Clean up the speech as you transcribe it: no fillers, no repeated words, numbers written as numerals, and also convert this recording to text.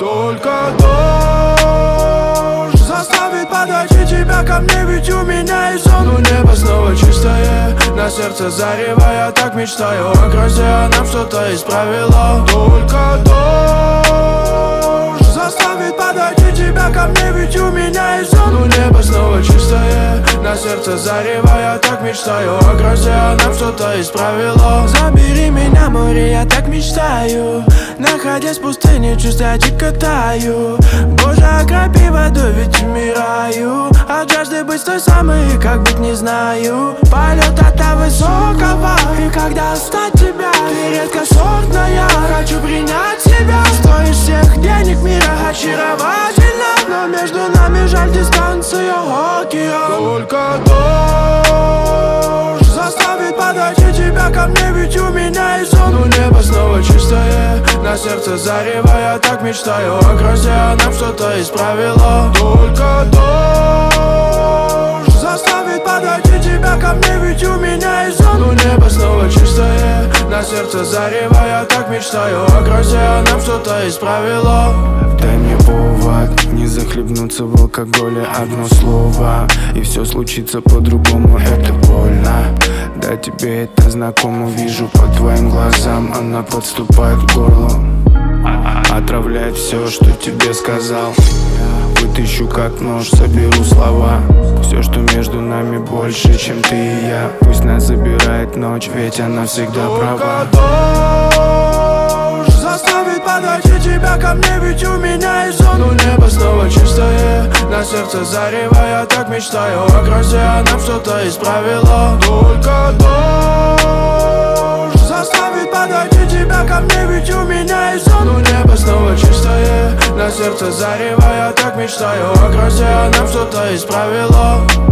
Только дождь заставит подойти тебя ко мне, ведь у меня есть сон. Но небо снова чистое, на сердце зарево. Я так мечтаю о грозе, а нам что-то исправило. Только дождь заставит подойти тебя ко мне, ведь у меня есть сон. Но небо снова чистое, на сердце зарево. Я так мечтаю о грозе, а нам что-то исправило. Забери меня, море, я так мечтаю. Находясь в пустыне, чувства дико таю. Боже, окропи водой, ведь умираю от жажды быть с той самой, как быть не знаю. Полет от высокого, и когда стать тебя, ты редкосортная. Хочу принять себя, стоишь всех денег мира, очаровательно. Но между нами жаль дистанция, океан. Только дождь заставит подойти тебя ко мне, ведь у меня есть сон. Но небо снова чистое, на сердце зарево. Я так мечтаю о грозе, а нам что-то исправило. Только дождь заставит подойти тебя ко мне, ведь у меня есть сон. Но небо снова чистое, на сердце зарево. Я так мечтаю о грозе, а нам что-то исправило. Дай мне повод, не захлебнуться в алкоголе. Одно слово, и все случится по-другому. Это больно, да тебе это знакомо. Вижу по твоим глазам, она подступает к горлу, отравляет все, что тебе сказал. Вытащу как нож, соберу слова. Все, что между нами, больше, чем ты и я. Пусть нас забирает ночь, ведь она всегда права. Дождь заставит подойти тебя ко мне, ведь у меня есть сон. Но небо снова чистое, на сердце зарево. Я так мечтаю о грозе, а нам что-то исправило. Только дождь заставит подойти тебя ко мне, ведь у меня есть сон. Но небо снова чистое, на сердце зарево. Я так мечтаю о грозе, а нам что-то исправило.